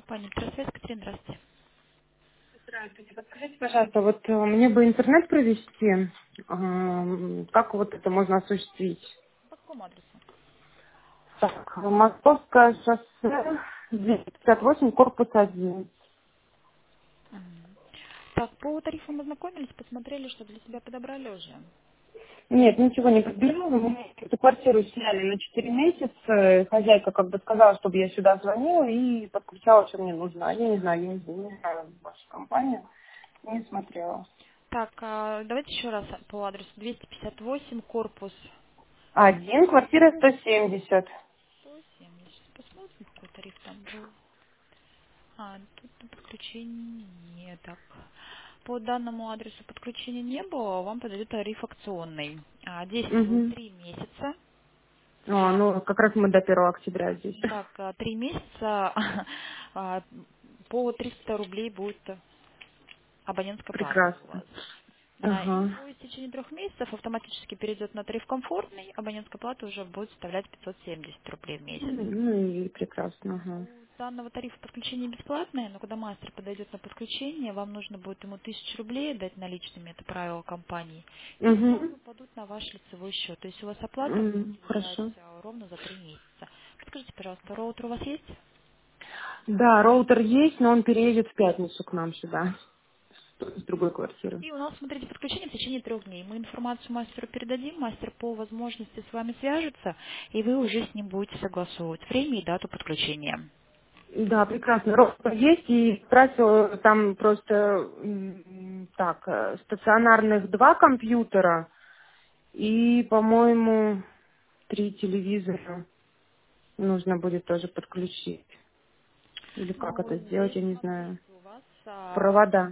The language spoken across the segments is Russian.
Компания «Трансвет», Катерина, здравствуйте. Здравствуйте. Подскажите, пожалуйста, вот мне бы интернет провести. Как вот это можно осуществить? По какому адресу? Так, Московское шоссе, 258, корпус 1. Мгм. Так, по тарифам ознакомились, посмотрели, что для себя подобрали уже. Нет, ничего не подберу. Мы эту квартиру сняли на 4 месяца. Хозяйка как бы сказала, чтобы я сюда звонила и подключала, что мне нужно. А я не знаю, не знаю вашу компанию. Не смотрела. Так, давайте еще раз по адресу 258, корпус Один, квартира 170. 170. Сейчас посмотрим, какой тариф там был. Тут на подключение нет. Так, по данному адресу подключения не было, вам подойдет тариф акционный. Действует Угу. 3 месяца. А, Ну, как раз мы до 1 октября здесь. Так, 3 месяца а, по 300 рублей будет абонентская плата у Прекрасно. вас. Да, и Ага. по истечении 3 месяцев автоматически перейдет на тариф комфортный, абонентская плата уже будет составлять 570 рублей в месяц. Ну и прекрасно, ага. У данного тарифа подключение бесплатное, но когда мастер подойдет на подключение, вам нужно будет ему 1000 рублей дать наличными, это правило компании, и сразу Угу. упадут на ваш лицевой счет. То есть у вас оплата будет лежать Хорошо. ровно за 3 месяца. Подскажите, пожалуйста, роутер у вас есть? Да, роутер есть, но он переедет в пятницу к нам сюда, с другой квартиры. И у нас, смотрите, подключение в течение 3 дней. Мы информацию мастеру передадим, мастер по возможности с вами свяжется, и вы уже с ним будете согласовывать время и дату подключения. Да, прекрасно. Роутер есть, и тратил там просто так, стационарных 2 компьютера и, по-моему, 3 телевизора нужно будет тоже подключить. Или как это Ну, сделать, здесь, я не знаю. смотрите, у вас, Провода.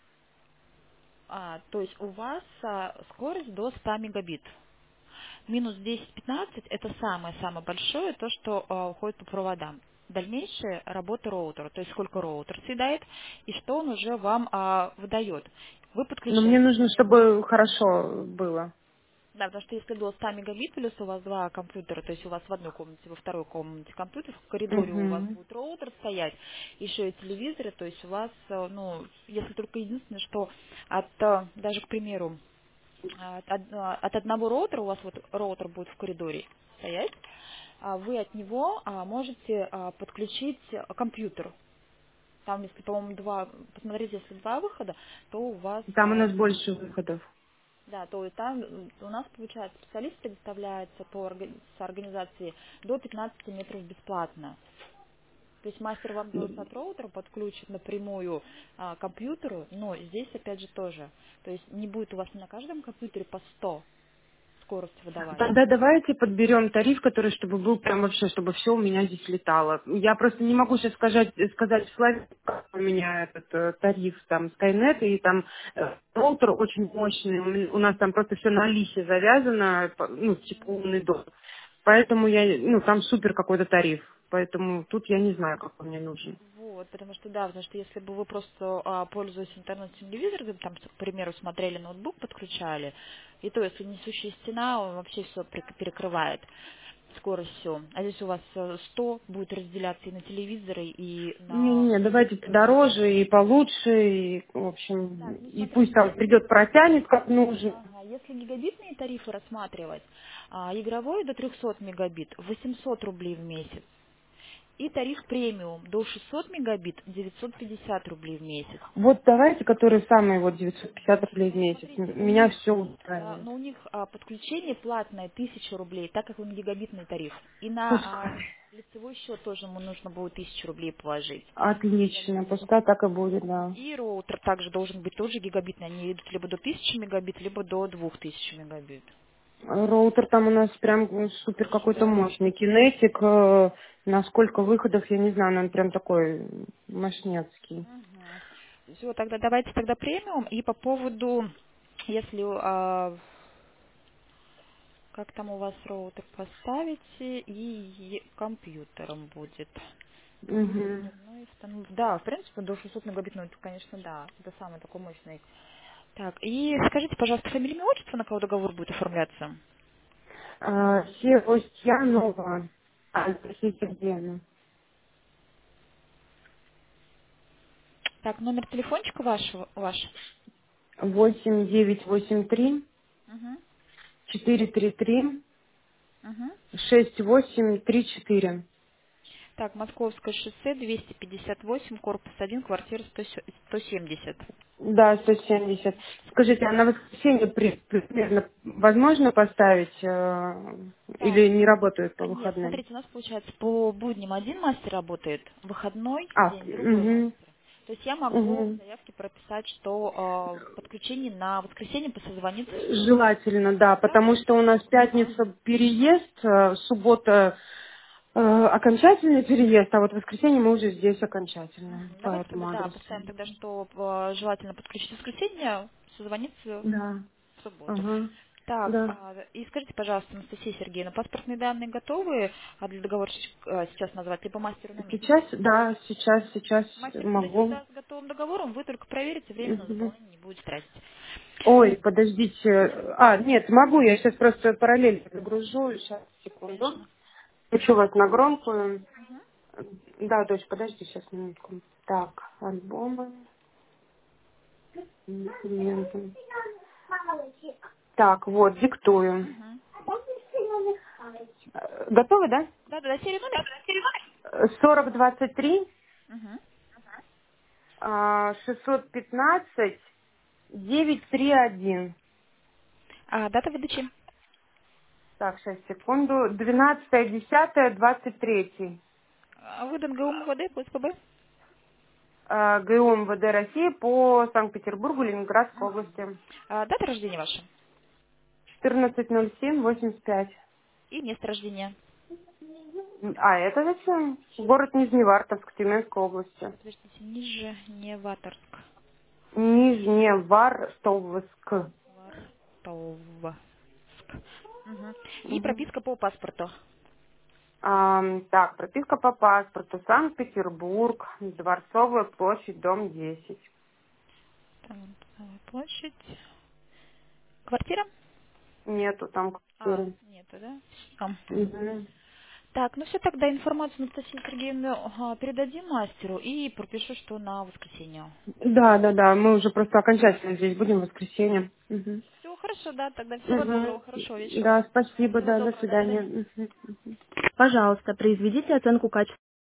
то есть у вас скорость до 100 мегабит. Минус 10-15 это самое-самое большое, то, что уходит по проводам. Дальнейшая работа роутера, то есть сколько роутер съедает и что он уже вам выдает. Вы Но мне подключаете. нужно, чтобы хорошо было. Да, потому что если до 100 мегабит плюс у вас 2 компьютера, то есть у вас в одной комнате, во второй комнате компьютер, в коридоре у вас Угу. будет роутер стоять, еще и телевизоры, то есть у вас, если только единственное, что даже, к примеру, от одного роутера, у вас вот роутер будет в коридоре стоять, вы от него можете подключить компьютер. Там, если, по-моему, посмотрите, если 2 выхода, то у вас Там у нас больше выходов. да, то есть там у нас, получается, специалист предоставляется с организации до 15 метров бесплатно. То есть мастер вам от роутера подключит напрямую к компьютеру, но здесь опять же тоже. То есть не будет у вас на каждом компьютере по 100 скорость выдавать. Тогда давайте подберем тариф, который чтобы был прям вообще, чтобы все у меня здесь летало. Я просто не могу сейчас сказать в слове, как у меня этот тариф, там, Skynet, и там роутер очень мощный. У нас там просто все на лисе завязано, ну, типа умный дом. Поэтому там супер какой-то тариф. Поэтому тут я не знаю, какой мне нужен. Вот, потому что да, потому что если бы вы просто пользуясь интернет-телевизором, там, к примеру, смотрели ноутбук, подключали, и то, если несущая стена, он вообще все перекрывает, скорость все. А здесь у вас 100 будет разделяться и на телевизоры, и на... Не-не, давайте подороже и получше, и, в общем, Так, ну и пусть смотрите, там придет, протянет как нужно. ага, если гигабитные тарифы рассматривать, игровой до 300 мегабит 800 рублей в месяц, и тариф премиум до 600 мегабит 950 рублей в месяц. Вот давайте, которые самые вот 950 рублей в Ну, месяц. смотрите, у Меня них, все устраивает. но у них подключение платное 1000 рублей, так как он гигабитный тариф. И на Пускай. лицевой счет тоже ему нужно будет 1000 рублей положить. Отлично, пускай так и будет, да. И роутер также должен быть тоже гигабитный. Они идут либо до 1000 мегабит, либо до 2000 мегабит. Роутер там у нас прям супер Тоже, какой-то да? мощный. Кинетик, на сколько выходов, я не знаю, но он прям такой мощнецкий. Все, тогда давайте тогда премиум. И по поводу, если как там у вас роутер поставите и компьютером будет. Угу. Ну и да, в принципе, до 600 мегабит, ну это, конечно, да, это самый такой мощный. Так, и скажите, пожалуйста, фамилия, имя, отчество, на кого договор будет оформляться? Севостьянова Анастасия Сергеевна. Так, номер телефончика вашего, ваш. 8983 Угу. 433 Угу. 6834. Так, Московское шоссе, 258, корпус 1, квартира 170. Да, 170. Скажите, а на воскресенье примерно возможно поставить Так, или не работают по нет, выходным? смотрите, у нас получается по будням один мастер работает, выходной А, день другой угу, мастер. То есть я могу в угу. заявке прописать, что подключение на воскресенье созвониться в субботу. Желательно, да, Да? потому что у нас пятница переезд, суббота окончательный переезд, а вот в воскресенье мы уже здесь окончательно Мгм. по Давайте тогда, этому да, адресу. поставим тогда, что желательно подключить в воскресенье, созвониться Да, в субботу. ага, Так, да. и скажите, пожалуйста, Анастасия Сергеевна, паспортные данные готовы, для договора сейчас назвать, либо мастеру на месте? Сейчас, да, сейчас Мастер подойдет, могу. да, с готовым договором, вы только проверите, время на Мгм. заполнение не будет тратить. Ой, подождите. Нет, могу, я сейчас просто параллельно загружу. Сейчас, секунду. Конечно. Включу вас на громкую. Да, дочь, подожди сейчас минутку. Так, альбомы, документы. Так, вот, диктую. Мгм. Готовы, да? Да, да, серия номер? 4023 Угу. 615 931. Дата выдачи. Так, сейчас, секунду. 12.10.23. Выдан ГУ МВД по СПБ. ГУ МВД России по Санкт-Петербургу, Ленинградской области. Дата рождения ваша 14.07.85. и место рождения. А это зачем? Город Нижневартовск, Тюменской области. Подождите, ниже Неваторск. Нижневартовск. Вартовск. Мгм. И Мгм. прописка по паспорту. Так, прописка по паспорту. Санкт-Петербург, Дворцовая площадь, дом 10. Там площадь. Квартира? Нету там квартиры. Нету, да? Там. Мгм. Так, ну все, тогда информацию Анастасии Сергеевне передадим мастеру и пропишу, что на воскресенье. Да, да, да. Мы уже просто окончательно здесь будем в воскресенье. Мгм. Все, хорошо, да, тогда всего доброго, Мгм. хорошего вечера Да, вам. спасибо, Всего да, до доброго, до свидания. свидания. Мгм. Пожалуйста, произведите оценку качества.